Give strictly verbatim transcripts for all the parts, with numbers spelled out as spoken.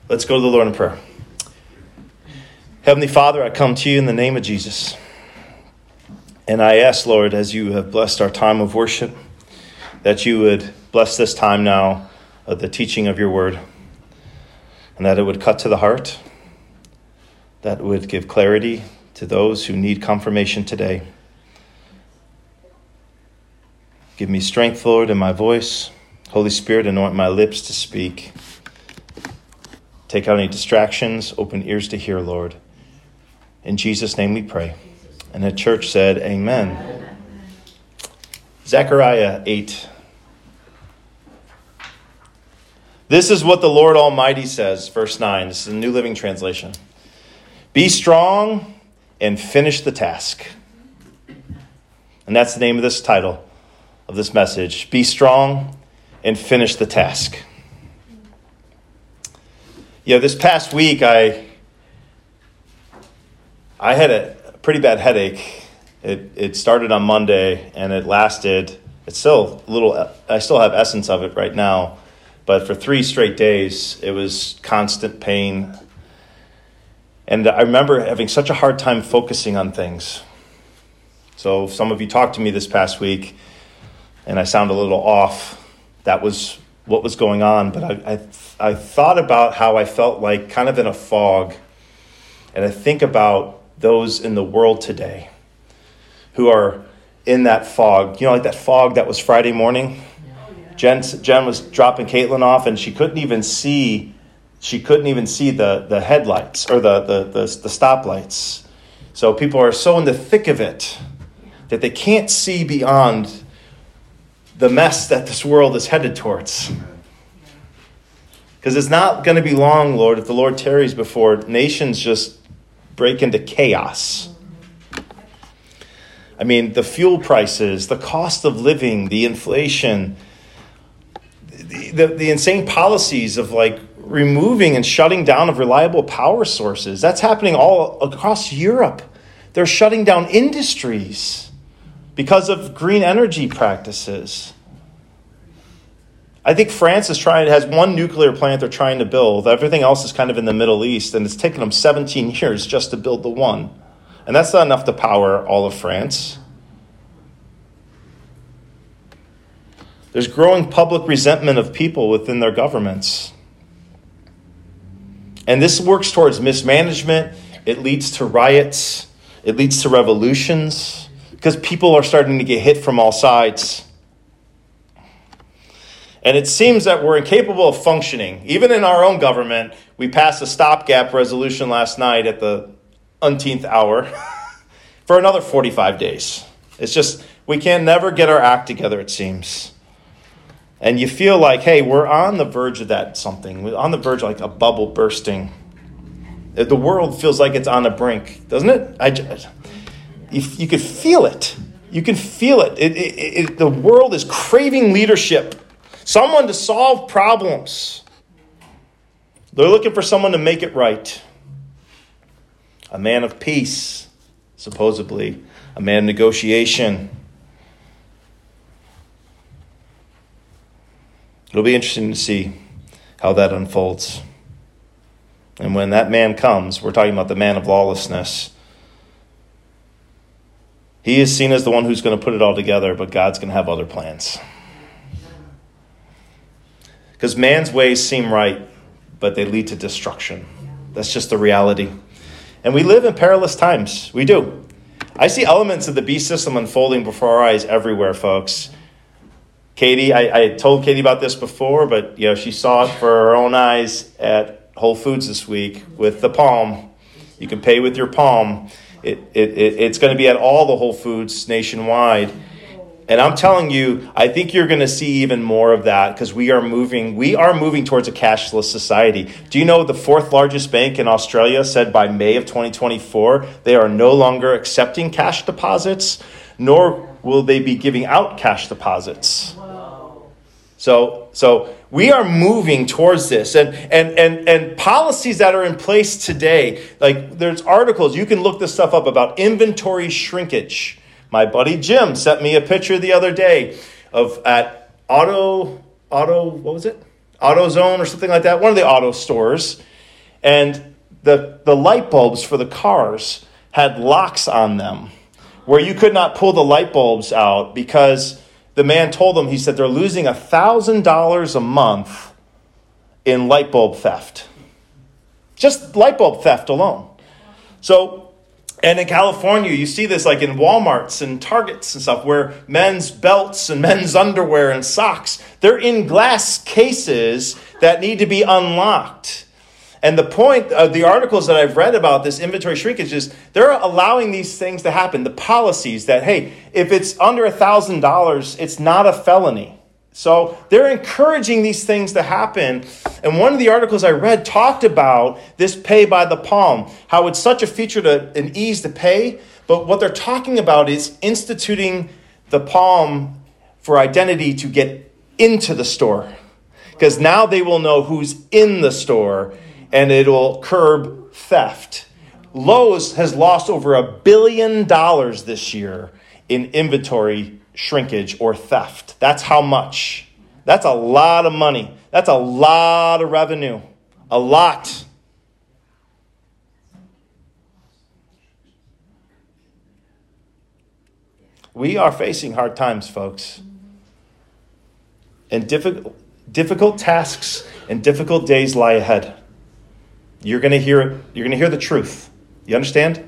Let's go to the Lord in prayer. Heavenly Father, I come to you in the name of Jesus. And I ask, Lord, as you have blessed our time of worship, that you would bless this time now of the teaching of your word, and that it would cut to the heart, that it would give clarity to those who need confirmation today. Give me strength, Lord, in my voice. Holy Spirit, anoint my lips to speak. Take out any distractions, open ears to hear, Lord. In Jesus' name we pray. And the church said, Amen. Amen. Zechariah eight. This is what the Lord Almighty says, verse nine. This is the New Living Translation. Be strong and finish the task. And that's the name of this title of this message. Be strong and finish the task. Yeah, this past week, I I had a pretty bad headache. It it started on Monday, and it lasted, it's still a little, I still have essence of it right now, but for three straight days, it was constant pain. And I remember having such a hard time focusing on things. So some of you talked to me this past week, and I sound a little off. That was what was going on, but I, I I thought about how I felt like kind of in a fog, and I think about those in the world today who are in that fog. You know, like that fog that was Friday morning. Jen Jen was dropping Caitlin off, and she couldn't even see. She couldn't even see the the headlights or the the the, the stoplights. So people are so in the thick of it that they can't see beyond the mess that this world is headed towards. Because it's not going to be long, Lord, if the Lord tarries before nations just break into chaos. I mean, the fuel prices, the cost of living, the inflation, the, the, the insane policies of like removing and shutting down of reliable power sources. That's happening all across Europe. They're shutting down industries because of green energy practices. I think France is trying, has one nuclear plant they're trying to build. Everything else is kind of in the Middle East, and it's taken them seventeen years just to build the one. And that's not enough to power all of France. There's growing public resentment of people within their governments. And this works towards mismanagement. It leads to riots. It leads to revolutions because people are starting to get hit from all sides. And it seems that we're incapable of functioning. Even in our own government, we passed a stopgap resolution last night at the umpteenth hour for another forty-five days. It's just, we can never get our act together, it seems. And you feel like, hey, we're on the verge of that something. We're on the verge of like a bubble bursting. The world feels like it's on the brink, doesn't it? I just, you, you could feel it. You can feel it. It, it, it. The world is craving leadership. Someone to solve problems. They're looking for someone to make it right. A man of peace, supposedly. A man of negotiation. It'll be interesting to see how that unfolds. And when that man comes, we're talking about the man of lawlessness. He is seen as the one who's going to put it all together, but God's going to have other plans. Because man's ways seem right, but they lead to destruction. That's just the reality. And we live in perilous times. We do. I see elements of the beast system unfolding before our eyes everywhere, folks. Katie, I, I told Katie about this before, but you know she saw it for her own eyes at Whole Foods this week with the Palm. You can pay with your Palm. It, it, it it's going to be at all the Whole Foods nationwide. And I'm telling you, I think you're going to see even more of that because we are moving. We are moving towards a cashless society. Do you know the fourth largest bank in Australia said by May of twenty twenty-four they are no longer accepting cash deposits, nor will they be giving out cash deposits. Wow. So, so we are moving towards this, and and and and policies that are in place today. Like there's articles you can look this stuff up about inventory shrinkage. My buddy Jim sent me a picture the other day of at Auto, Auto, what was it? AutoZone or something like that. One of the auto stores. And the, the light bulbs for the cars had locks on them where you could not pull the light bulbs out because the man told them, he said, they're losing one thousand dollars a month in light bulb theft. Just light bulb theft alone. So, and in California, you see this like in Walmarts and Targets and stuff where men's belts and men's underwear and socks, they're in glass cases that need to be unlocked. And the point of the articles that I've read about this inventory shrinkage is they're allowing these things to happen. The policies that, hey, if it's under one thousand dollars, it's not a felony. So they're encouraging these things to happen. And one of the articles I read talked about this pay by the palm, how it's such a feature to an ease to pay. But what they're talking about is instituting the palm for identity to get into the store. Because now they will know who's in the store and it'll curb theft. Lowe's has lost over a billion dollars this year in inventory shrinkage or theft. That's how much. That's a lot of money. That's a lot of revenue. A lot. We are facing hard times, folks. And difficult, difficult tasks and difficult days lie ahead. You're going to hear it. You're going to hear the truth. You understand?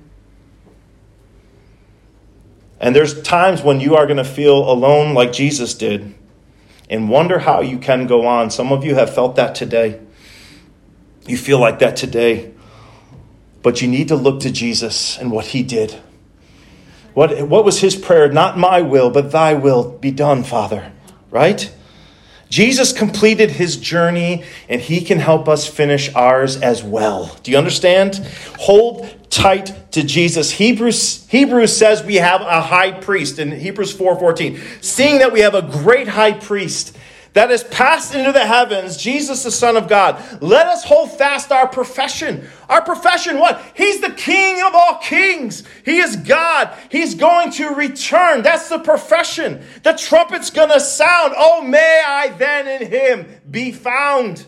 And there's times when you are going to feel alone like Jesus did and wonder how you can go on. Some of you have felt that today. You feel like that today. But you need to look to Jesus and what he did. What, what was his prayer? Not my will, but thy will be done, Father. Right? Jesus completed his journey, and he can help us finish ours as well. Do you understand? Hold tight to Jesus. Hebrews, Hebrews says we have a high priest in Hebrews four fourteen. Seeing that we have a great high priest that has passed into the heavens, Jesus, the Son of God, let us hold fast our profession. Our profession, what? He's the King of all kings. He is God. He's going to return. That's the profession. The trumpet's going to sound. Oh, may I then in him be found.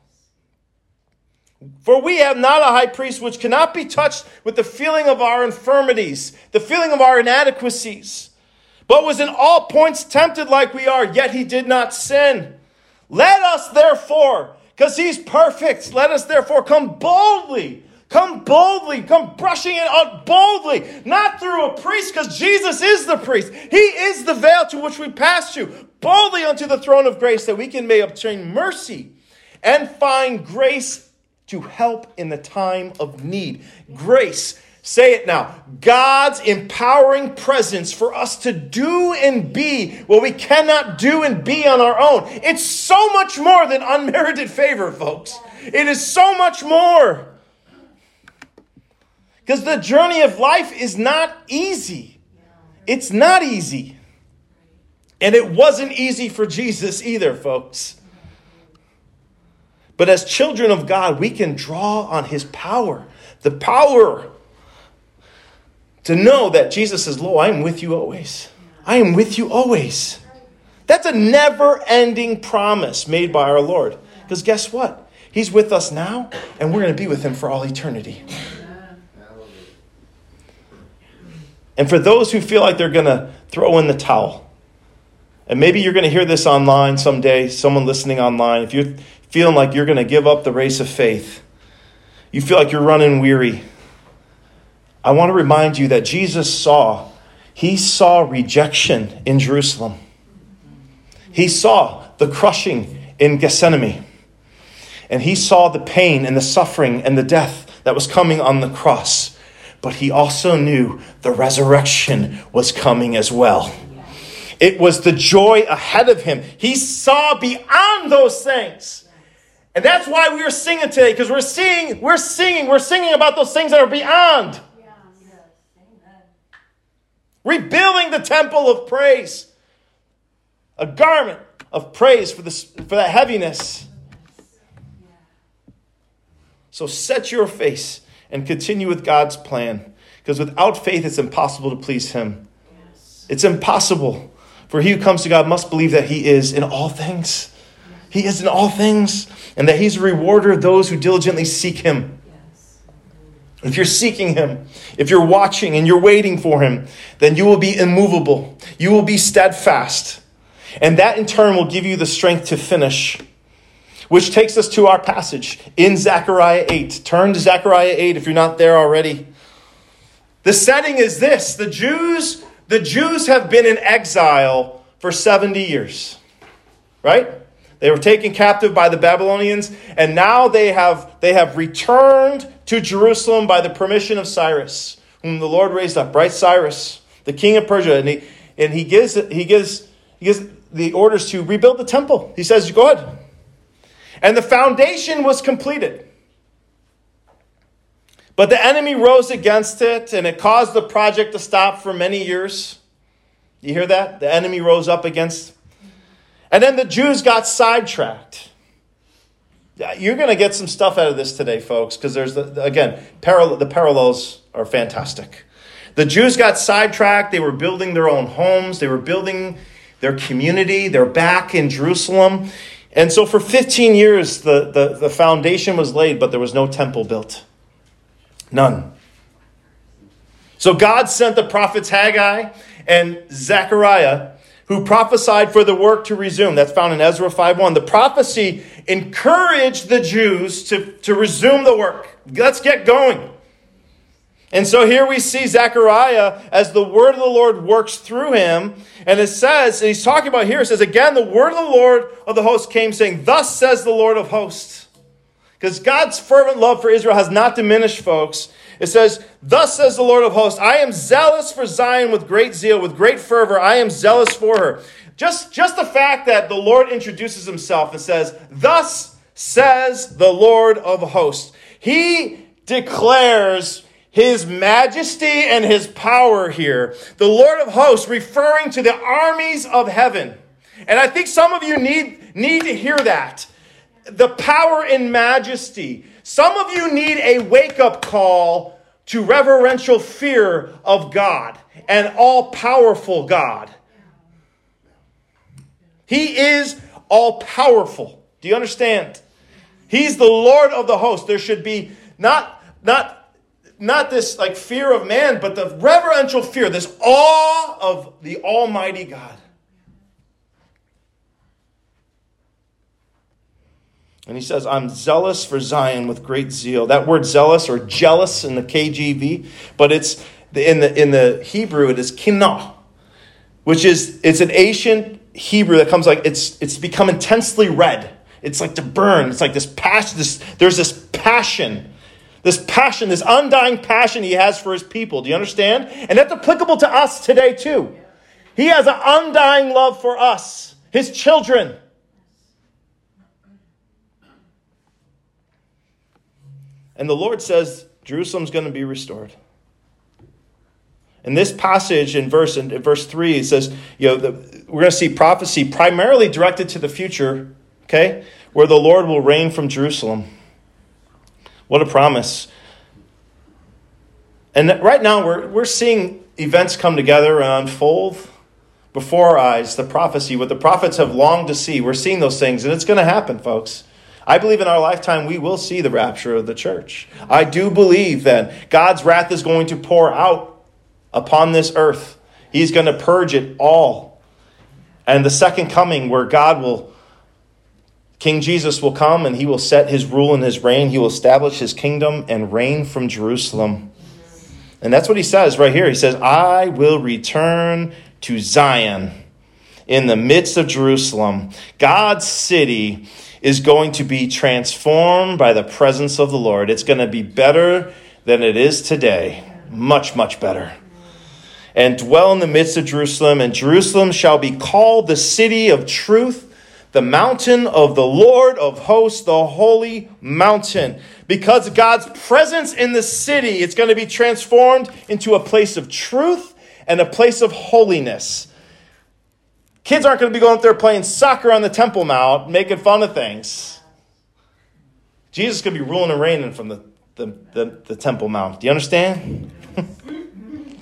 For we have not a high priest which cannot be touched with the feeling of our infirmities, the feeling of our inadequacies, but was in all points tempted like we are, yet he did not sin. Let us therefore, because he's perfect, let us therefore come boldly, come boldly, come brushing it out boldly, not through a priest, because Jesus is the priest. He is the veil to which we pass through, boldly unto the throne of grace, that we can may obtain mercy and find grace to help in the time of need. Grace. Say it now. God's empowering presence for us to do and be what we cannot do and be on our own. It's so much more than unmerited favor, folks. It is so much more. Because the journey of life is not easy. It's not easy. And it wasn't easy for Jesus either, folks. But as children of God, we can draw on his power. The power to know that Jesus says, lo, I am with you always. I am with you always. That's a never-ending promise made by our Lord. Because guess what? He's with us now, and we're going to be with him for all eternity. And for those who feel like they're going to throw in the towel, and maybe you're going to hear this online someday, someone listening online, if you're feeling like you're going to give up the race of faith, you feel like you're running weary, I want to remind you that Jesus saw, he saw rejection in Jerusalem. He saw the crushing in Gethsemane. And he saw the pain and the suffering and the death that was coming on the cross. But he also knew the resurrection was coming as well. It was the joy ahead of him. He saw beyond those things. And that's why we are singing today, because we're singing, we're singing, we're singing about those things that are beyond. Rebuilding the temple of praise. A garment of praise for this for that heaviness. So set your face and continue with God's plan. Because without faith, it's impossible to please him. It's impossible. For he who comes to God must believe that he is in all things. He is in all things, and that he's a rewarder of those who diligently seek him. If you're seeking him, if you're watching and you're waiting for him, then you will be immovable. You will be steadfast. And that in turn will give you the strength to finish. Which takes us to our passage in Zechariah eight. Turn to Zechariah eight if you're not there already. The setting is this. The Jews, the Jews have been in exile for seventy years. Right? They were taken captive by the Babylonians, and now they have, they have returned to Jerusalem by the permission of Cyrus, whom the Lord raised up. Right? Cyrus, the king of Persia. And he, and he gives he gives he gives the orders to rebuild the temple. He says, go ahead. And the foundation was completed. But the enemy rose against it, and it caused the project to stop for many years. You hear that? The enemy rose up against. And then the Jews got sidetracked. You're going to get some stuff out of this today, folks, because there's, the, again, paral- the parallels are fantastic. The Jews got sidetracked. They were building their own homes. They were building their community. They're back in Jerusalem. And so for fifteen years, the, the, the foundation was laid, but there was no temple built. None. So God sent the prophets Haggai and Zechariah, who prophesied for the work to resume. That's found in Ezra five one. The prophecy encouraged the Jews to, to resume the work. Let's get going. And so here we see Zechariah as the word of the Lord works through him. And it says, and he's talking about here, it says, again, the word of the Lord of the host came saying, thus says the Lord of hosts. Because God's fervent love for Israel has not diminished, folks. It says, thus says the Lord of hosts, I am zealous for Zion with great zeal, with great fervor. I am zealous for her. Just, just the fact that the Lord introduces himself and says, thus says the Lord of hosts. He declares his majesty and his power here. The Lord of hosts referring to the armies of heaven. And I think some of you need, need to hear that. The power and majesty. Some of you need a wake-up call to reverential fear of God and all-powerful God. He is all-powerful. Do you understand? He's the Lord of the host. There should be not, not, not this like fear of man, but the reverential fear, this awe of the Almighty God. And he says, I'm zealous for Zion with great zeal. That word zealous or jealous in the K J V, but it's in the in the Hebrew it is kinah, which is it's an ancient Hebrew that comes like it's it's become intensely red. It's like to burn. It's like this passion. This there's this passion, this passion, this undying passion he has for his people. Do you understand? And that's applicable to us today too. He has an undying love for us, his children. And the Lord says Jerusalem's going to be restored. In this passage in verse in verse three, it says, you know, the, we're going to see prophecy primarily directed to the future, okay, where the Lord will reign from Jerusalem. What a promise. And right now we're we're seeing events come together and unfold before our eyes, the prophecy, what the prophets have longed to see. We're seeing those things, and it's going to happen, folks. I believe in our lifetime we will see the rapture of the church. I do believe that God's wrath is going to pour out upon this earth. He's going to purge it all. And the second coming where God will, King Jesus will come and he will set his rule and his reign. He will establish his kingdom and reign from Jerusalem. And that's what he says right here. He says, I will return to Zion in the midst of Jerusalem. God's city is going to be transformed by the presence of the Lord. It's going to be better than it is today. Much, much better. And dwell in the midst of Jerusalem. And Jerusalem shall be called the city of truth, the mountain of the Lord of hosts, the holy mountain. Because God's presence in the city, it's going to be transformed into a place of truth and a place of holiness. Kids aren't going to be going up there playing soccer on the Temple Mount, making fun of things. Jesus is going to be ruling and reigning from the, the, the, the Temple Mount. Do you understand?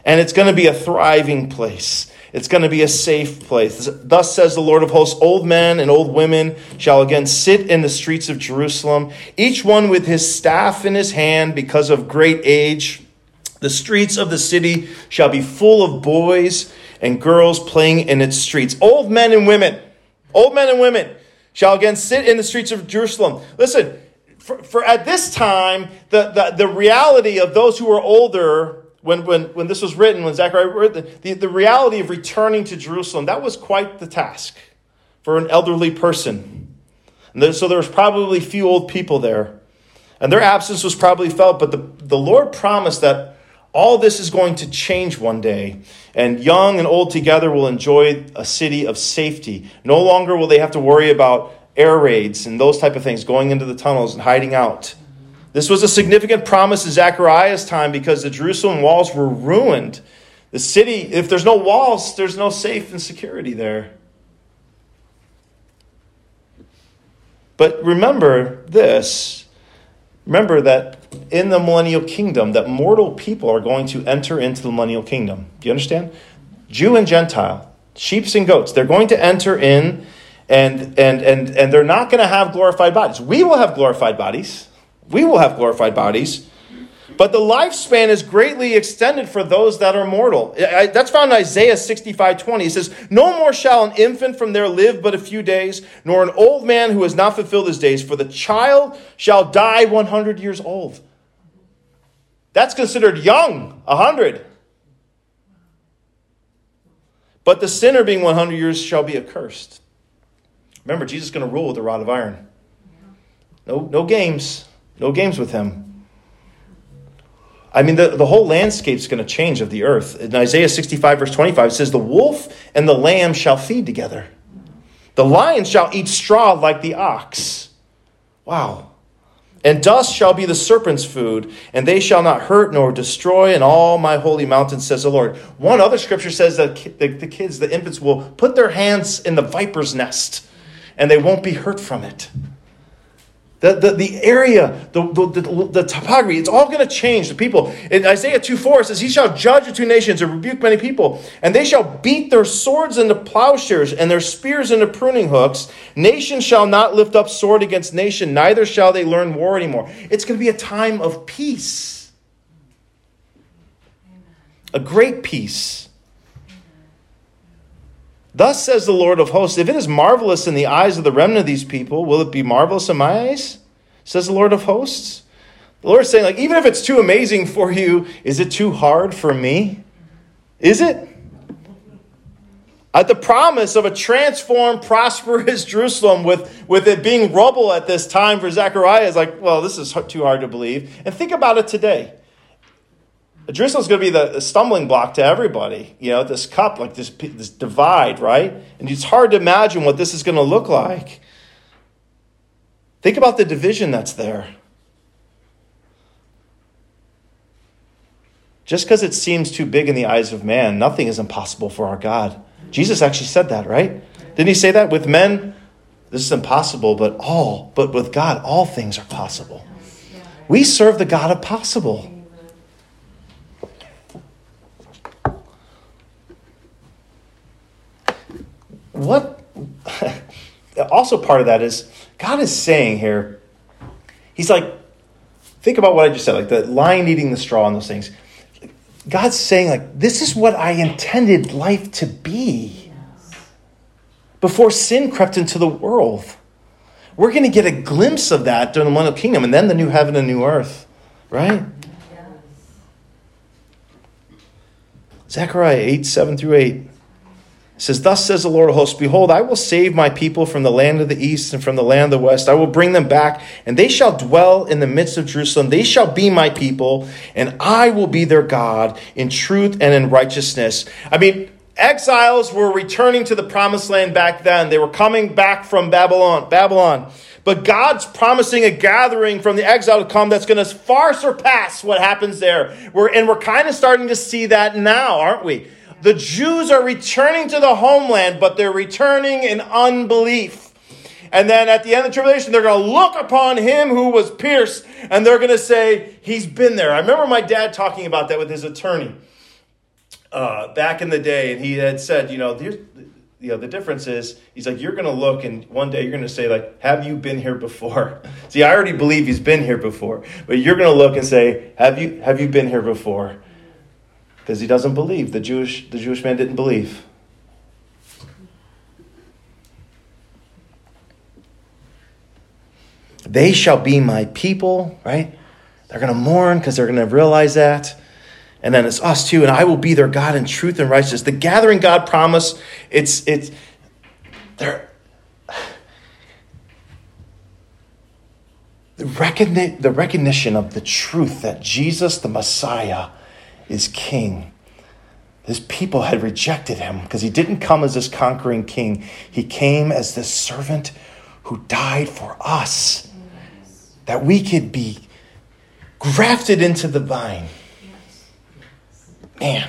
And it's going to be a thriving place. It's going to be a safe place. Thus says the Lord of hosts, old men and old women shall again sit in the streets of Jerusalem, each one with his staff in his hand because of great age. The streets of the city shall be full of boys and girls playing in its streets. Old men and women, old men and women shall again sit in the streets of Jerusalem. Listen, for, for at this time, the, the, the reality of those who are older, When, when, when this was written, when Zechariah wrote, the, the, the reality of returning to Jerusalem, that was quite the task for an elderly person. And there, so there was probably few old people there. And their absence was probably felt, but the, the Lord promised that all this is going to change one day. And young and old together will enjoy a city of safety. No longer will they have to worry about air raids and those type of things, going into the tunnels and hiding out. This was a significant promise in Zechariah's time because the Jerusalem walls were ruined. The city, if there's no walls, there's no safe and security there. But remember this. Remember that in the millennial kingdom, that mortal people are going to enter into the millennial kingdom. Do you understand? Jew and Gentile, sheep and goats, they're going to enter in and, and, and, and they're not going to have glorified bodies. We will have glorified bodies. We will have glorified bodies, but the lifespan is greatly extended for those that are mortal. That's found in Isaiah sixty-five twenty. It says, no more shall an infant from there live but a few days, nor an old man who has not fulfilled his days, for the child shall die one hundred years old. That's considered young, one hundred. But the sinner being one hundred years shall be accursed. Remember, Jesus is going to rule with a rod of iron. No, no games. No games with him. I mean, the, the whole landscape's going to change of the earth. In Isaiah sixty-five, verse twenty-five, it says, the wolf and the lamb shall feed together. The lion shall eat straw like the ox. Wow. And dust shall be the serpent's food, and they shall not hurt nor destroy in all my holy mountains, says the Lord. One other scripture says that the, the kids, the infants, will put their hands in the viper's nest, and they won't be hurt from it. The, the, the area, the, the, the, the topography, it's all going to change. The people, in Isaiah two four, it says, he shall judge the two nations and rebuke many people. And they shall beat their swords into plowshares and their spears into pruning hooks. Nation shall not lift up sword against nation, neither shall they learn war anymore. It's going to be a time of peace. A great peace. Thus says the Lord of hosts, if it is marvelous in the eyes of the remnant of these people, will it be marvelous in my eyes? Says the Lord of hosts. The Lord is saying, like, even if it's too amazing for you, is it too hard for me? Is it? At the promise of a transformed, prosperous Jerusalem with, with it being rubble at this time for Zechariah is like, well, this is too hard to believe. And think about it today. Jerusalem's going to be the stumbling block to everybody. You know, this cup, like this, this divide, right? And it's hard to imagine what this is going to look like. Think about the division that's there. Just because it seems too big in the eyes of man, nothing is impossible for our God. Jesus actually said that, right? Didn't he say that? With men, this is impossible, but all, but with God, all things are possible. We serve the God of possible. What also part of that is God is saying here, he's like, think about what I just said, like the lion eating the straw and those things. God's saying, like, this is what I intended life to be before sin crept into the world. We're going to get a glimpse of that during the millennial kingdom and then the new heaven and new earth, right? Yes. Zechariah eight, seven through eight. It says, thus says the Lord of hosts, behold, I will save my people from the land of the east and from the land of the west. I will bring them back, and they shall dwell in the midst of Jerusalem. They shall be my people, and I will be their God in truth and in righteousness. I mean, exiles were returning to the promised land back then. They were coming back from Babylon. Babylon. But God's promising a gathering from the exile to come that's going to far surpass what happens there. We're, and we're kind of starting to see that now, aren't we? The Jews are returning to the homeland, but they're returning in unbelief. And then at the end of the tribulation, they're going to look upon him who was pierced, and they're going to say, he's been there. I remember my dad talking about that with his attorney. uh, back in the day, and he had said, you know, there's, you know, the difference is, he's like, you're going to look, and one day you're going to say, like, have you been here before? See, I already believe he's been here before, but you're going to look and say, have you have you been here before? Because he doesn't believe. The Jewish the Jewish man didn't believe. They shall be my people, right? They're going to mourn because they're going to realize that. And then it's us too, and I will be their God in truth and righteousness. The gathering God promise, it's it's there. The, recogni- the recognition of the truth that Jesus, the Messiah, is king. His people had rejected him because he didn't come as this conquering king. He came as this servant who died for us, that we could be grafted into the vine. Man.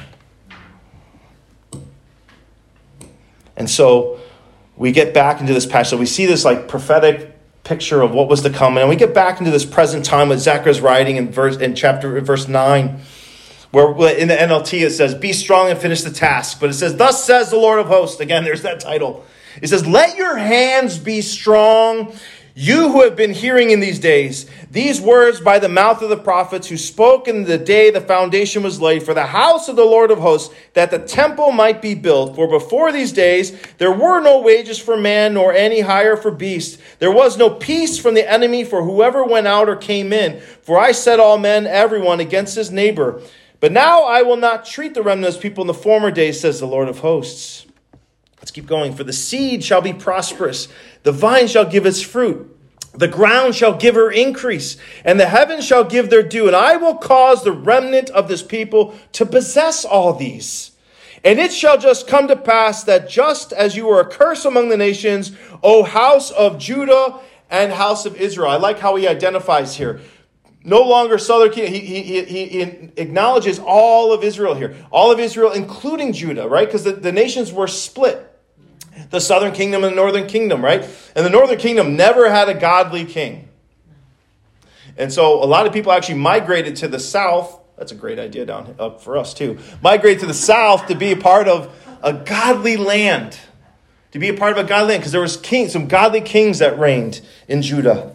And so we get back into this passage. So we see this like prophetic picture of what was to come. And we get back into this present time with Zechariah's writing in verse in chapter verse nine, where in the N L T it says, be strong and finish the task. But it says, thus says the Lord of hosts. Again, there's that title. It says, let your hands be strong, you who have been hearing in these days these words by the mouth of the prophets who spoke in the day the foundation was laid for the house of the Lord of hosts, that the temple might be built. For before these days there were no wages for man, nor any hire for beast. There was no peace from the enemy for whoever went out or came in. For I set all men, everyone, against his neighbor. But now I will not treat the remnant as people in the former days, says the Lord of hosts. Let's keep going. For the seed shall be prosperous. The vine shall give its fruit. The ground shall give her increase. And the heavens shall give their due. And I will cause the remnant of this people to possess all these. And it shall just come to pass that just as you were a curse among the nations, O house of Judah and house of Israel. I like how he identifies here. No longer southern kingdom. He, he, he, he acknowledges all of Israel here. All of Israel, including Judah, right? Because the, the nations were split. The southern kingdom and the northern kingdom, right? And the northern kingdom never had a godly king. And so a lot of people actually migrated to the south. That's a great idea down up for us too. Migrate to the south to be a part of a godly land. To be a part of a godly land. Because there was king, some godly kings that reigned in Judah.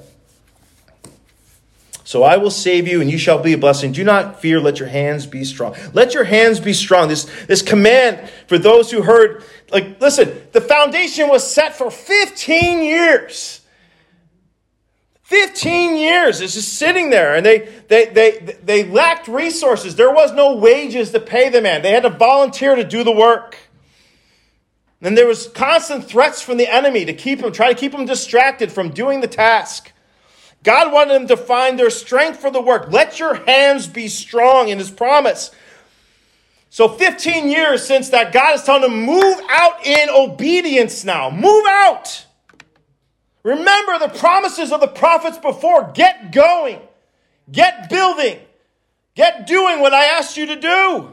So I will save you, and you shall be a blessing. Do not fear, let your hands be strong. Let your hands be strong. This, this command for those who heard, like, listen, the foundation was set for fifteen years. fifteen years. It's just sitting there, and they, they, they, they lacked resources. There was no wages to pay the man. They had to volunteer to do the work. And there was constant threats from the enemy to keep them, try to keep them distracted from doing the task. God wanted them to find their strength for the work. Let your hands be strong in his promise. So fifteen years since that, God is telling them, move out in obedience now. Move out. Remember the promises of the prophets before. Get going. Get building. Get doing what I asked you to do.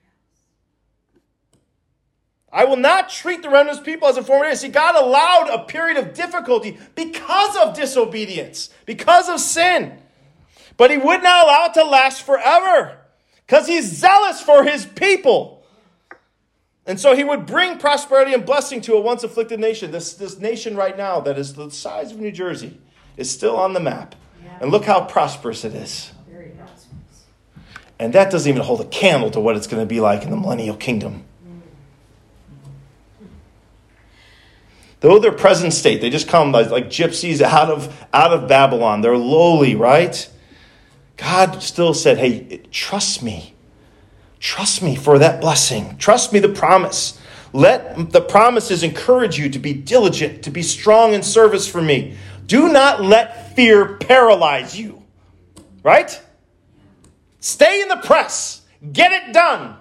I will not treat the remnant people as a former day. See, God allowed a period of difficulty because of disobedience, because of sin. But he would not allow it to last forever because he's zealous for his people. And so he would bring prosperity and blessing to a once afflicted nation. This, this nation right now that is the size of New Jersey is still on the map. Yeah. And look how prosperous it is. Very prosperous. And that doesn't even hold a candle to what it's going to be like in the millennial kingdom. Though their present state, they just come like, like gypsies out of, out of Babylon. They're lowly, right? God still said, hey, trust me. Trust me for that blessing. Trust me the promise. Let the promises encourage you to be diligent, to be strong in service for me. Do not let fear paralyze you. Right? Stay in the press. Get it done.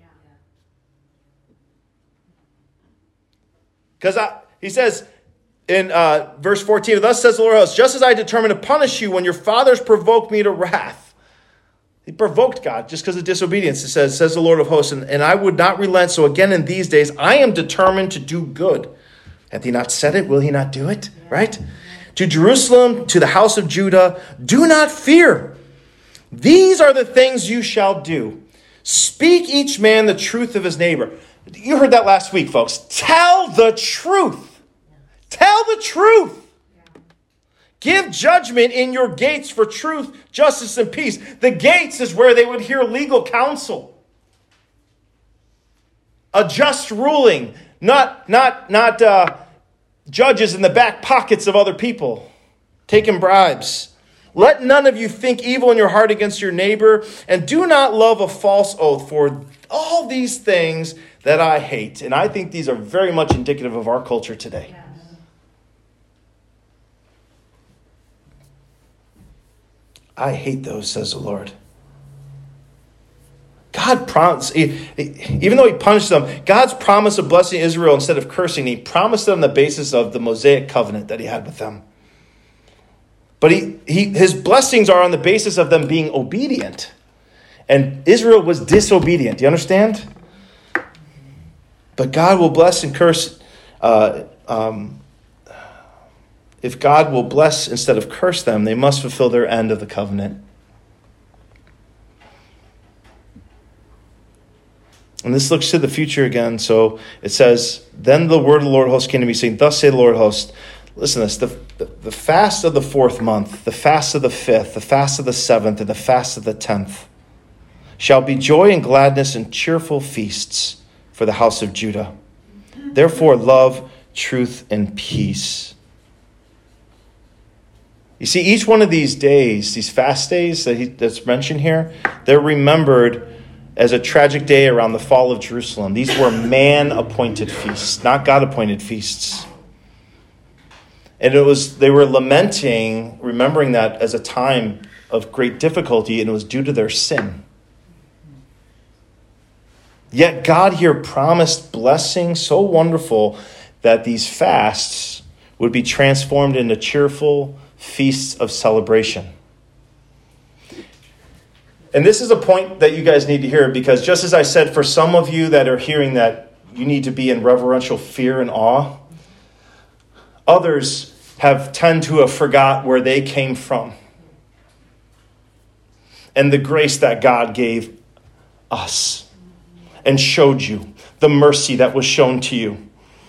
Because I... He says in uh, verse fourteen, thus says the Lord of hosts, just as I determined to punish you when your fathers provoked me to wrath. He provoked God just because of disobedience. It says, says the Lord of hosts, and, and I would not relent. So again, in these days, I am determined to do good. Hath he not said it? Will he not do it? Yeah. Right? Yeah. To Jerusalem, to the house of Judah, do not fear. These are the things you shall do. Speak each man the truth of his neighbor. You heard that last week, folks. Tell the truth. Tell the truth. Give judgment in your gates for truth, justice, and peace. The gates is where they would hear legal counsel. A just ruling, not, not, not uh, judges in the back pockets of other people, taking bribes. Let none of you think evil in your heart against your neighbor, and do not love a false oath, for all these things that I hate. And I think these are very much indicative of our culture today. I hate those, says the Lord. God promised, even though he punished them, God's promise of blessing Israel instead of cursing, he promised it on the basis of the Mosaic covenant that he had with them. But he, he, his blessings are on the basis of them being obedient. And Israel was disobedient. Do you understand? But God will bless and curse. Uh, um, if God will bless instead of curse them, they must fulfill their end of the covenant. And this looks to the future again. So it says, then the word of the Lord of hosts came to me, saying, thus say the Lord of hosts. Listen to this. The, the, the fast of the fourth month, the fast of the fifth, the fast of the seventh, and the fast of the tenth shall be joy and gladness and cheerful feasts for the house of Judah. Therefore, love, truth, and peace. You see, each one of these days, these fast days that he, that's mentioned here, they're remembered as a tragic day around the fall of Jerusalem. These were man-appointed feasts, not God-appointed feasts. And it was they were lamenting, remembering that as a time of great difficulty, and it was due to their sin. Yet God here promised blessing so wonderful that these fasts would be transformed into cheerful feasts of celebration. And this is a point that you guys need to hear, because just as I said, for some of you that are hearing that, you need to be in reverential fear and awe. Others have tend to have forgot where they came from and the grace that God gave us and showed you, the mercy that was shown to you.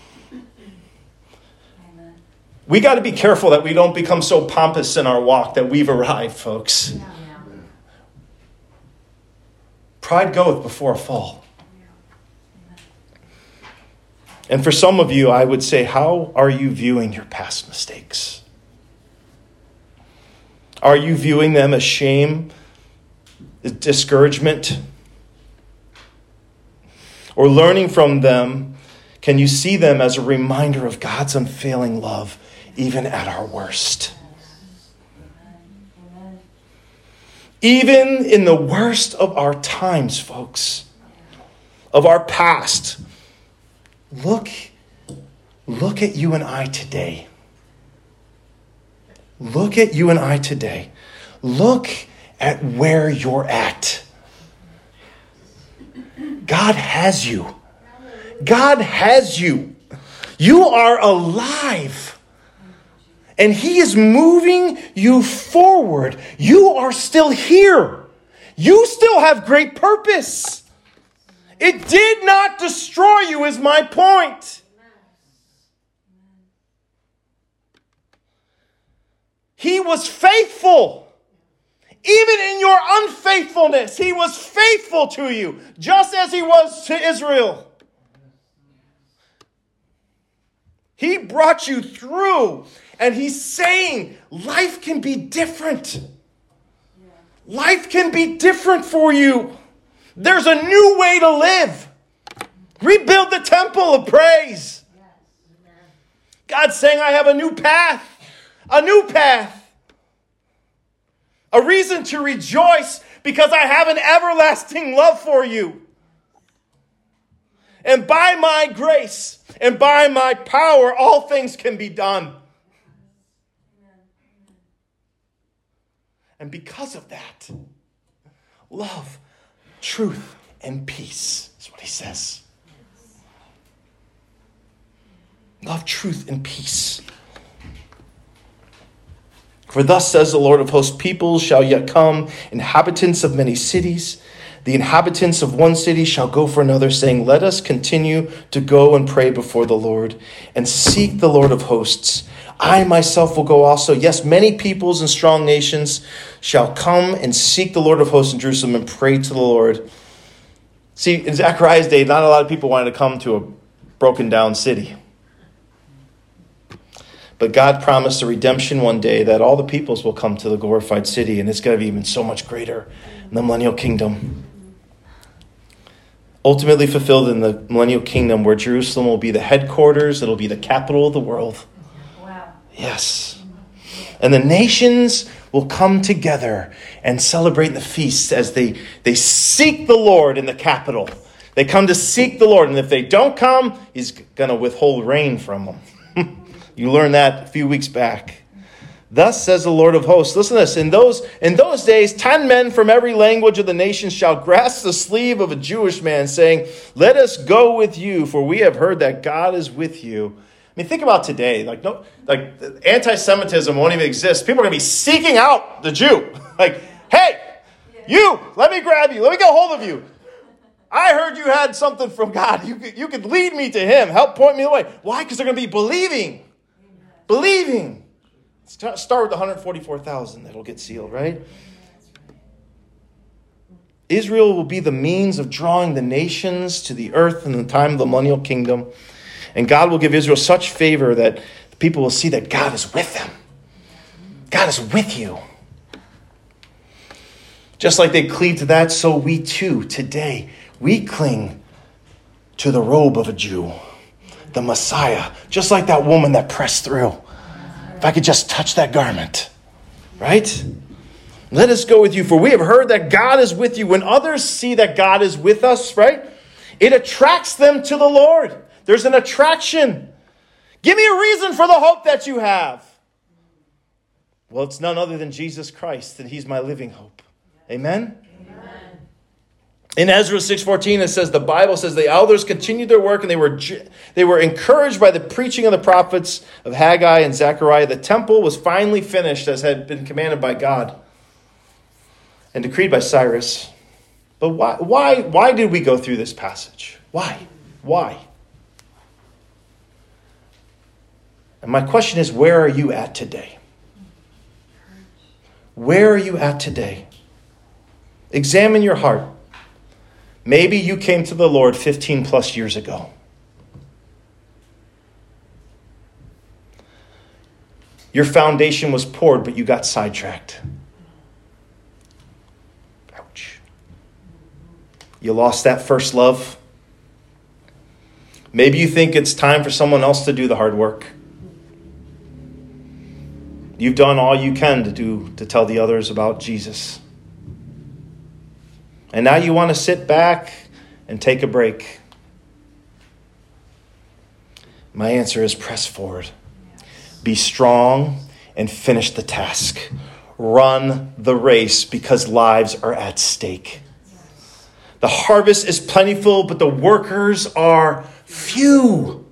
Amen. We got to be careful that we don't become so pompous in our walk that we've arrived, folks. Yeah. Pride goeth before a fall. And for some of you, I would say, how are you viewing your past mistakes? Are you viewing them as shame, discouragement? Or learning from them, can you see them as a reminder of God's unfailing love, even at our worst? Even in the worst of our times, folks, of our past, look, look at you and I today. Look at you and I today. Look at where you're at. God has you. God has you. You are alive. And he is moving you forward. You are still here. You still have great purpose. It did not destroy you, is my point. He was faithful. Even in your unfaithfulness, he was faithful to you, just as he was to Israel. He brought you through, and he's saying life can be different. Life can be different for you. There's a new way to live. Rebuild the temple of praise. God's saying, I have a new path. A new path. A reason to rejoice because I have an everlasting love for you. And by my grace and by my power, all things can be done. And because of that, love, truth, and peace is what he says. Love, truth, and peace. For thus says the Lord of hosts, peoples shall yet come, inhabitants of many cities. The inhabitants of one city shall go for another, saying, let us continue to go and pray before the Lord and seek the Lord of hosts. I myself will go also. Yes, many peoples and strong nations shall come and seek the Lord of hosts in Jerusalem and pray to the Lord. See, in Zechariah's day, not a lot of people wanted to come to a broken down city. But God promised a redemption one day that all the peoples will come to the glorified city, and it's going to be even so much greater in the millennial kingdom. Ultimately fulfilled in the millennial kingdom, where Jerusalem will be the headquarters, it'll be the capital of the world. Wow. Yes. And the nations will come together and celebrate the feasts as they, they seek the Lord in the capital. They come to seek the Lord, and if they don't come, he's going to withhold rain from them. You learned that a few weeks back. Thus says the Lord of hosts. Listen to this. In those, in those days, ten men from every language of the nation shall grasp the sleeve of a Jewish man, saying, let us go with you, for we have heard that God is with you. I mean, think about today. Like, no, like anti-Semitism won't even exist. People are going to be seeking out the Jew. Like, hey, you, let me grab you. Let me get a hold of you. I heard you had something from God. You could, you could lead me to him. Help point me the way. Why? Because they're going to be believing. Believing. Start with the one hundred forty-four thousand that'll get sealed, right? Israel will be the means of drawing the nations to the earth in the time of the millennial kingdom. And God will give Israel such favor that people will see that God is with them. God is with you. Just like they cleave to that, so we too, today, we cling to the robe of a Jew, the Messiah, just like that woman that pressed through. If I could just touch that garment, right? Let us go with you, for we have heard that God is with you. When others see that God is with us, right, it attracts them to the Lord. There's an attraction. Give me a reason for the hope that you have. Well, it's none other than Jesus Christ, and he's my living hope. Amen? In Ezra six fourteen, it says, the Bible says, the elders continued their work, and they were they were encouraged by the preaching of the prophets of Haggai and Zechariah. The temple was finally finished as had been commanded by God and decreed by Cyrus. But why, why, why did we go through this passage? Why? Why? And my question is, where are you at today? Where are you at today? Examine your heart. Maybe you came to the Lord fifteen plus years ago. Your foundation was poured, but you got sidetracked. Ouch. You lost that first love. Maybe you think it's time for someone else to do the hard work. You've done all you can to do to tell the others about Jesus. And now you want to sit back and take a break. My answer is press forward. Be strong and finish the task. Run the race because lives are at stake. The harvest is plentiful, but the workers are few.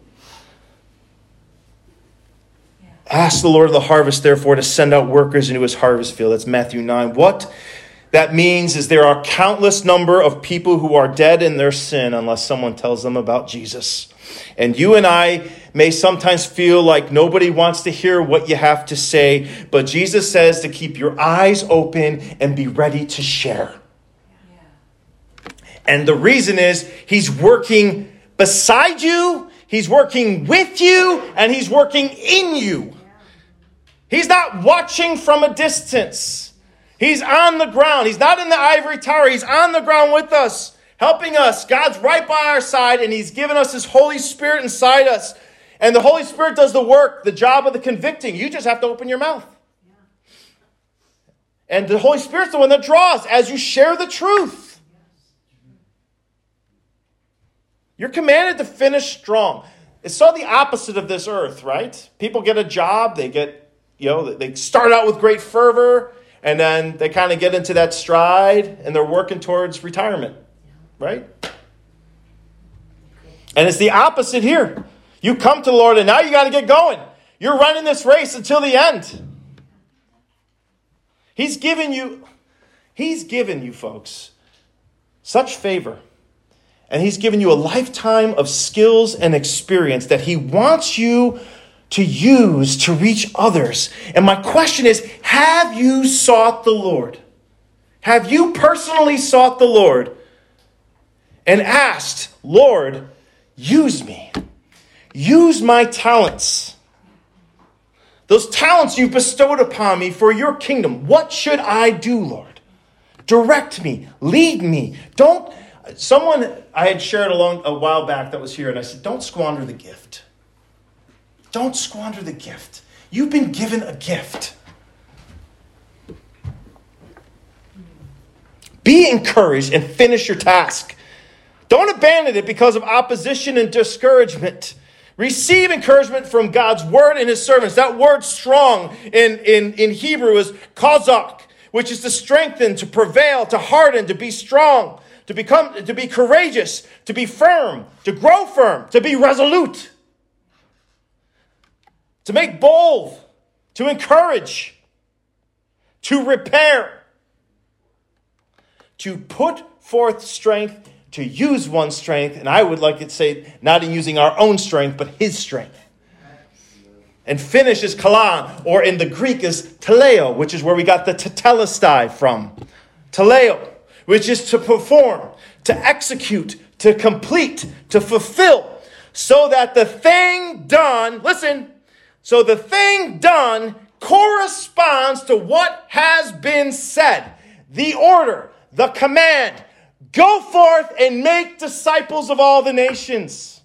Ask the Lord of the harvest, therefore, to send out workers into his harvest field. That's Matthew nine. What that means is there are countless number of people who are dead in their sin unless someone tells them about Jesus. And you and I may sometimes feel like nobody wants to hear what you have to say, but Jesus says to keep your eyes open and be ready to share. Yeah. And the reason is he's working beside you, he's working with you, and he's working in you. He's not watching from a distance. He's on the ground. He's not in the ivory tower. He's on the ground with us, helping us. God's right by our side, and he's given us his Holy Spirit inside us. And the Holy Spirit does the work, the job of the convicting. You just have to open your mouth. And the Holy Spirit's the one that draws as you share the truth. You're commanded to finish strong. It's so the opposite of this earth, right? People get a job. They get, you know, they start out with great fervor. And then they kind of get into that stride and they're working towards retirement, right? And it's the opposite here. You come to the Lord and now you got to get going. You're running this race until the end. He's given you, he's given you folks Such favor. And he's given you a lifetime of skills and experience that he wants you to use to reach others. And my question is, have you sought the Lord? Have you personally sought the Lord and asked, Lord, use me. Use my talents. Those talents you've bestowed upon me for your kingdom. What should I do, Lord? Direct me. Lead me. Don't... Someone I had shared a, long, a while back that was here, and I said, don't squander the gift. Don't squander the gift. You've been given a gift. Be encouraged and finish your task. Don't abandon it because of opposition and discouragement. Receive encouragement from God's word and his servants. That word strong in, in, in Hebrew is kazak, which is to strengthen, to prevail, to harden, to be strong, to become, to be courageous, to be firm, to grow firm, to be resolute, to make bold, to encourage, to repair, to put forth strength, to use one's strength, and I would like to say, not in using our own strength, but his strength. And finish is kalan, or in the Greek is teleo, which is where we got the tetelestai from. Teleo, which is to perform, to execute, to complete, to fulfill, so that the thing done, listen, so the thing done corresponds to what has been said. The order, the command, go forth and make disciples of all the nations.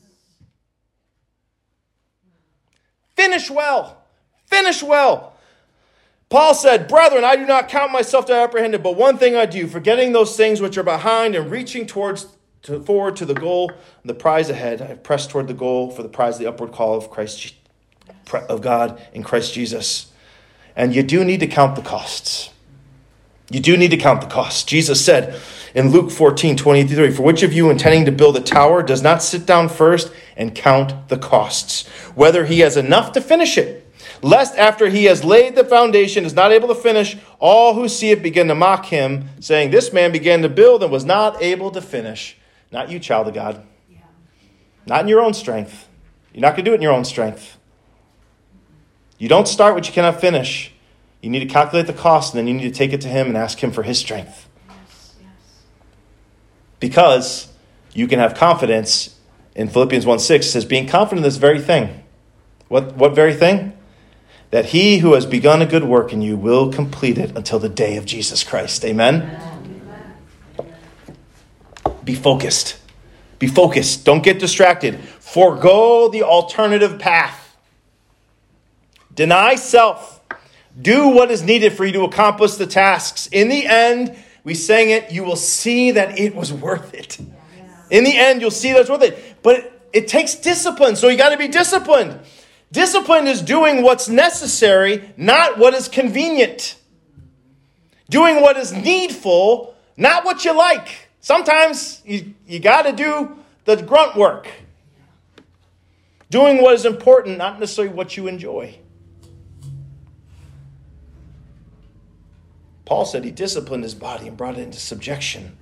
Finish well. Finish well. Paul said, brethren, I do not count myself to have apprehended, but one thing I do, forgetting those things which are behind and reaching towards to, forward to the goal, the prize ahead. I have pressed toward the goal for the prize, the upward call of Christ, of God in Christ Jesus. And you do need to count the costs. You do need to count the costs. Jesus said in Luke fourteen, twenty-three, for which of you intending to build a tower does not sit down first and count the costs, whether he has enough to finish it, lest after he has laid the foundation, is not able to finish, all who see it begin to mock him, saying, this man began to build and was not able to finish. Not you, child of God. Yeah. Not in your own strength. You're not going to do it in your own strength. You don't start what you cannot finish. You need to calculate the cost, and then you need to take it to him and ask him for his strength. Yes, yes. Because you can have confidence in Philippians one six, it says, being confident in this very thing. What, what very thing? That he who has begun a good work in you will complete it until the day of Jesus Christ. Amen? Amen. Be focused. Be focused. Don't get distracted. Forgo the alternative path. Deny self. Do what is needed for you to accomplish the tasks. In the end, we sang it, you will see that it was worth it. In the end, you'll see that it's worth it. But it, it takes discipline, so you got to be disciplined. Discipline is doing what's necessary, not what is convenient. Doing what is needful, not what you like. Sometimes you, you got to do the grunt work. Doing what is important, not necessarily what you enjoy. Paul said he disciplined his body and brought it into subjection.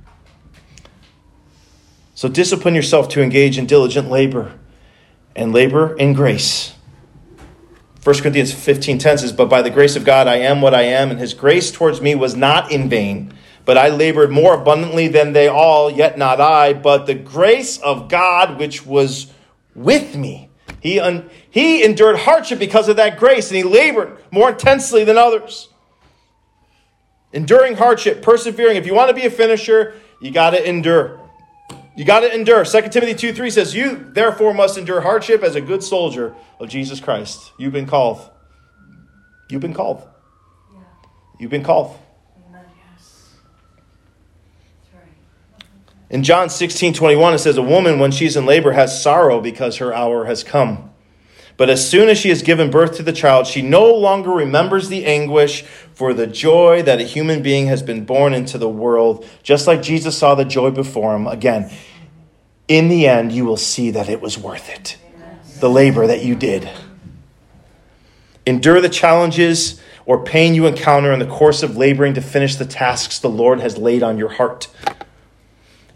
So discipline yourself to engage in diligent labor and labor in grace. First Corinthians fifteen ten says, but by the grace of God I am what I am, and his grace towards me was not in vain. But I labored more abundantly than they all, yet not I, but the grace of God which was with me. He, un- he endured hardship because of that grace, and he labored more intensely than others. Enduring hardship, persevering. If you want to be a finisher, you got to endure. You got to endure. Second Timothy two three says, you therefore must endure hardship as a good soldier of Jesus Christ. You've been called. You've been called. Yeah. You've been called. Amen. Yes. That's right. In John sixteen twenty-one, it says, a woman when she's in labor has sorrow because her hour has come. But as soon as she has given birth to the child, she no longer remembers the anguish for the joy that a human being has been born into the world. Just like Jesus saw the joy before him. Again, in the end, you will see that it was worth it. The labor that you did. Endure the challenges or pain you encounter in the course of laboring to finish the tasks the Lord has laid on your heart.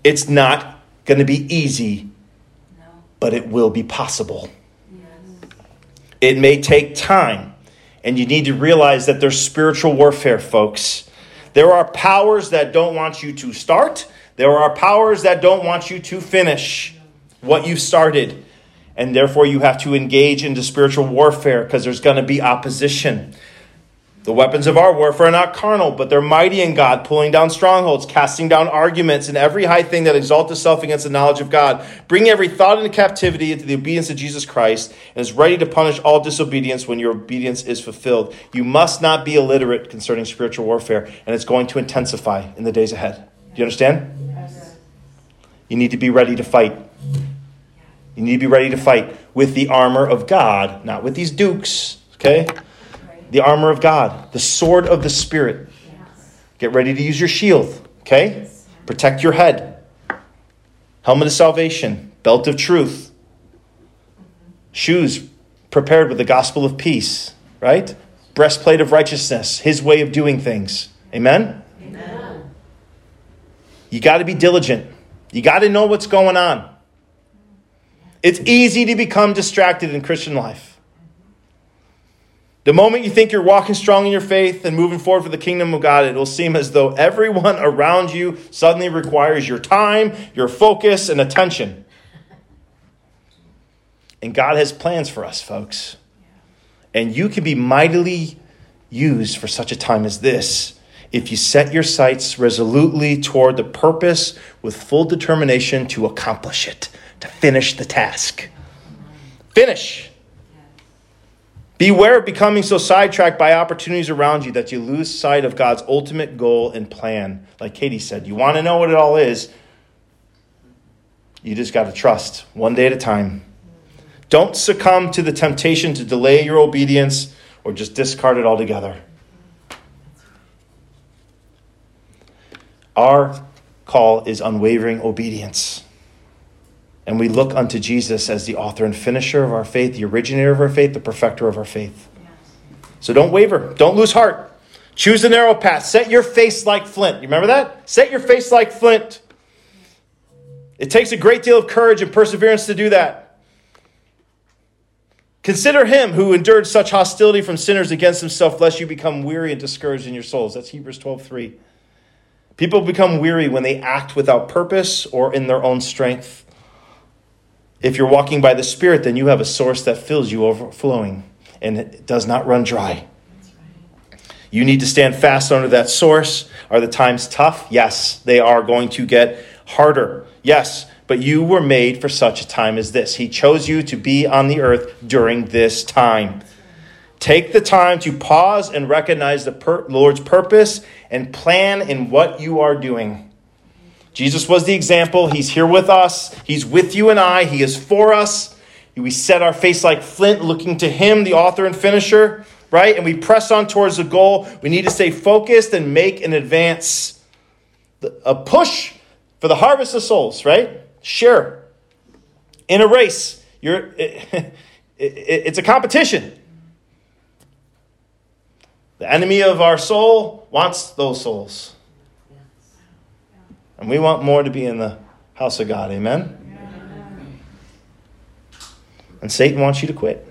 It's not going to be easy, but it will be possible. Yes. It may take time, and you need to realize that there's spiritual warfare, folks. There are powers that don't want you to start. There are powers that don't want you to finish what you started. And therefore, you have to engage into spiritual warfare because there's going to be opposition. The weapons of our warfare are not carnal, but they're mighty in God, pulling down strongholds, casting down arguments, and every high thing that exalts itself against the knowledge of God, bringing every thought into captivity into the obedience of Jesus Christ, and is ready to punish all disobedience when your obedience is fulfilled. You must not be illiterate concerning spiritual warfare, and it's going to intensify in the days ahead. Do you understand? Yes. You need to be ready to fight. You need to be ready to fight with the armor of God, not with these dukes, okay? The armor of God, the sword of the Spirit. Get ready to use your shield, okay? Protect your head. Helmet of salvation, belt of truth. Shoes prepared with the gospel of peace, right? Breastplate of righteousness, his way of doing things. Amen? Amen. You got to be diligent. You got to know what's going on. It's easy to become distracted in Christian life. The moment you think you're walking strong in your faith and moving forward for the kingdom of God, it will seem as though everyone around you suddenly requires your time, your focus, and attention. And God has plans for us, folks. And you can be mightily used for such a time as this if you set your sights resolutely toward the purpose with full determination to accomplish it, to finish the task. Finish. Beware of becoming so sidetracked by opportunities around you that you lose sight of God's ultimate goal and plan. Like Katie said, you want to know what it all is. You just got to trust one day at a time. Don't succumb to the temptation to delay your obedience or just discard it altogether. Our call is unwavering obedience. And we look unto Jesus as the author and finisher of our faith, the originator of our faith, the perfecter of our faith. So don't waver. Don't lose heart. Choose the narrow path. Set your face like flint. You remember that? Set your face like flint. It takes a great deal of courage and perseverance to do that. Consider him who endured such hostility from sinners against himself, lest you become weary and discouraged in your souls. That's Hebrews twelve three. People become weary when they act without purpose or in their own strength. If you're walking by the Spirit, then you have a source that fills you overflowing and it does not run dry. You need to stand fast under that source. Are the times tough? Yes, they are going to get harder. Yes, but you were made for such a time as this. He chose you to be on the earth during this time. Take the time to pause and recognize the per- Lord's purpose and plan in what you are doing. Jesus was the example. He's here with us. He's with you and I. He is for us. We set our face like flint, looking to him, the author and finisher, right? And we press on towards the goal. We need to stay focused and make an advance. A push for the harvest of souls, right? Share. In a race, you're, it, it, it's a competition. The enemy of our soul wants those souls. And we want more to be in the house of God. Amen? Amen? And Satan wants you to quit.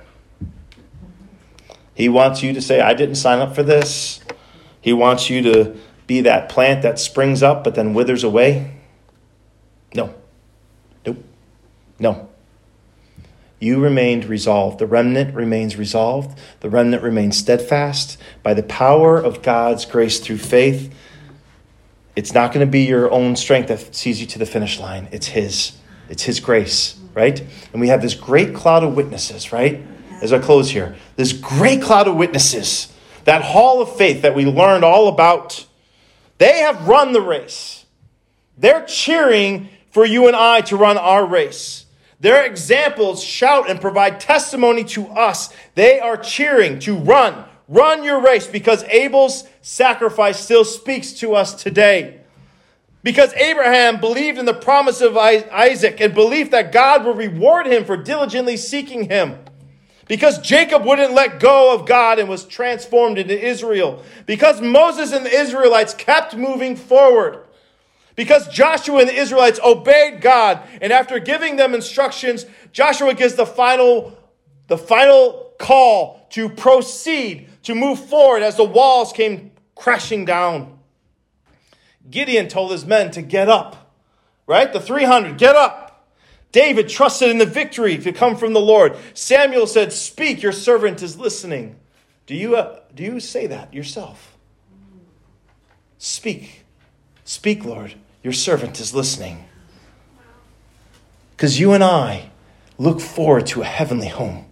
He wants you to say, I didn't sign up for this. He wants you to be that plant that springs up but then withers away. No. Nope. No. You remained resolved. The remnant remains resolved. The remnant remains steadfast by the power of God's grace through faith. It's not going to be your own strength that sees you to the finish line. It's his. It's his grace, right? And we have this great cloud of witnesses, right? As I close here. This great cloud of witnesses. That hall of faith that we learned all about. They have run the race. They're cheering for you and I to run our race. Their examples shout and provide testimony to us. They are cheering to run. Run your race because Abel's sacrifice still speaks to us today. Because Abraham believed in the promise of Isaac and believed that God would reward him for diligently seeking him. Because Jacob wouldn't let go of God and was transformed into Israel. Because Moses and the Israelites kept moving forward. Because Joshua and the Israelites obeyed God, and after giving them instructions, Joshua gives the final, the final call to proceed, to move forward as the walls came crashing down. Gideon told his men to get up, right? The three hundred, get up. David trusted in the victory to come from the Lord. Samuel said, speak, your servant is listening. Do you, uh, do you say that yourself? Speak. Speak, Lord. Your servant is listening. Because you and I look forward to a heavenly home.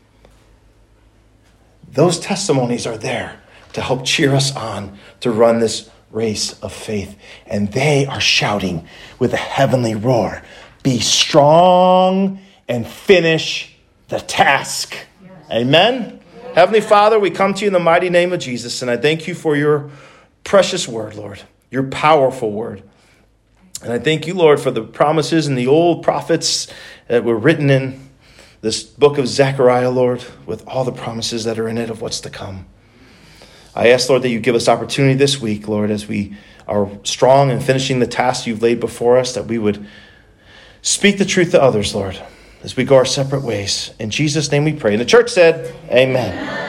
Those testimonies are there to help cheer us on to run this race of faith. And they are shouting with a heavenly roar, be strong and finish the task. Yes. Amen? Yes. Heavenly Father, we come to you in the mighty name of Jesus, and I thank you for your precious word, Lord, your powerful word. And I thank you, Lord, for the promises in the old prophets that were written in this book of Zechariah, Lord, with all the promises that are in it of what's to come. I ask, Lord, that you give us opportunity this week, Lord, as we are strong in finishing the task you've laid before us, that we would speak the truth to others, Lord, as we go our separate ways. In Jesus' name we pray. And the church said, amen.